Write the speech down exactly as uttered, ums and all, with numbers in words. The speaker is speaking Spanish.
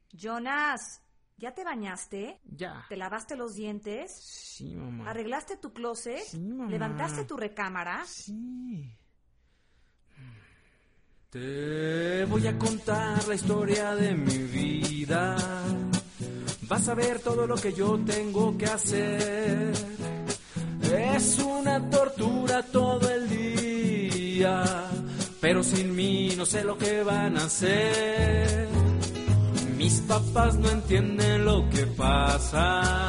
Jonas, ¿ya te bañaste? Ya. ¿Te lavaste los dientes? Sí, mamá. ¿Arreglaste tu closet? Sí, mamá. ¿Levantaste tu recámara? Sí. Te voy a contar la historia de mi vida. Vas a ver todo lo que yo tengo que hacer. Es una tortura todo el día, pero sin mí no sé lo que van a hacer. Mis papás no entienden lo que pasa.